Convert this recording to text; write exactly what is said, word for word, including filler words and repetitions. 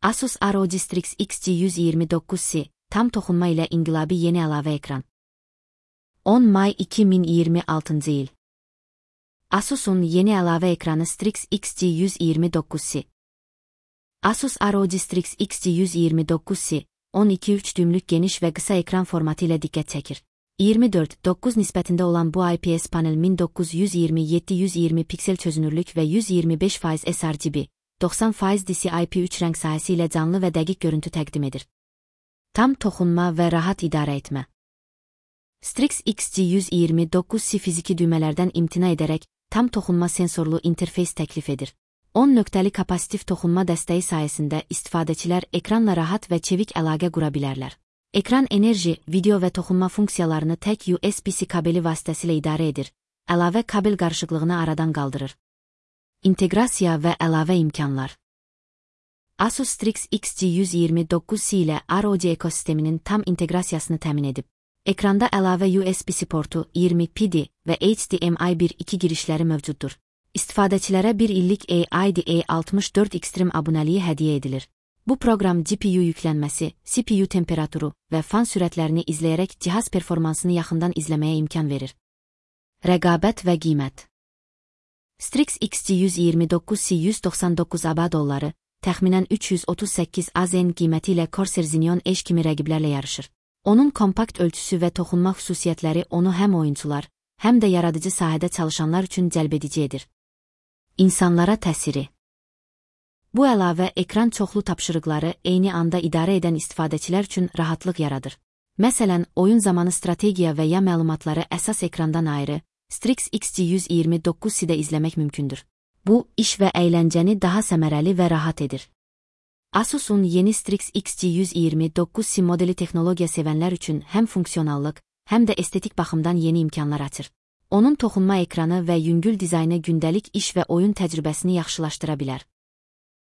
Asus R O G Strix X G yüz iyirmi dokuz C, tam toxunma ilə inqilabi yeni əlavə ekran. on may iki min iyirmi altıncı il. Asus'un yeni əlavə ekranı Strix X G yüz iyirmi dokuz C. Asus R O G Strix X G yüz iyirmi dokuz C, on iki üç düymlük geniş və qısa ekran formatı ilə diqqət çəkir. iyirmi dörd dokuz nisbətində olan bu I P S panel min doqquz yüz iyirmi yeddi yüz iyirmi piksel çözünürlük və yüz iyirmi beş faiz sRGB, doxsan faiz D C I P üç rəng sahəsi ilə canlı və dəqiq görüntü təqdim edir. Tam toxunma və rahat idarə etmə. Strix X G yüz iyirmi dokuz C fiziki düymələrdən imtina edərək tam toxunma sensorlu interfeys təklif edir. on nöqtəli kapasitiv toxunma dəstəyi sayəsində istifadəçilər ekranla rahat və çevik əlaqə qura bilərlər. Ekran enerji, video və toxunma funksiyalarını tək U S B-C kabeli vasitəsilə idarə edir, əlavə kabel qarışıqlığını aradan qaldırır. İnteqrasiya və əlavə imkanlar. Asus Strix X G yüz iyirmi dokuz C ilə R O G ekosisteminin tam inteqrasiyasını təmin edib. Ekranda əlavə U S B-C portu, iyirmi P D və H D M I bir iki girişləri mövcuddur. İstifadəçilərə bir illik A I D A altmış dörd Extreme abunəliyi hədiyyə edilir. Bu proqram G P U yüklənməsi, C P U temperaturu və fan sürətlərini izləyərək cihaz performansını yaxından izləməyə imkan verir. Rəqabət və qiymət. Strix X G yüz iyirmi dokuz C yüz doxsan doqquz ABA dolları, təxminən üç yüz otuz səkkiz A Z N qiyməti ilə Corsair Xenon Edge kimi rəqiblərlə yarışır. Onun kompakt ölçüsü və toxunma xüsusiyyətləri onu həm oyunçular, həm də yaradıcı sahədə çalışanlar üçün cəlbedici edir. İnsanlara təsiri. Bu əlavə ekran çoxlu tapşırıqları eyni anda idarə edən istifadəçilər üçün rahatlıq yaradır. Məsələn, oyun zamanı strategiya və ya məlumatları əsas ekrandan ayrı, Strix X G yüz iyirmi dokuz C-də izləmək mümkündür. Bu, iş və əyləncəni daha səmərəli və rahat edir. Asus'un yeni Strix X G yüz iyirmi dokuz C modeli texnologiya sevənlər üçün həm funksionallıq, həm də estetik baxımdan yeni imkanlar açır. Onun toxunma ekranı və yüngül dizaynı gündəlik iş və oyun təcrübəsini yaxşılaşdıra bilər.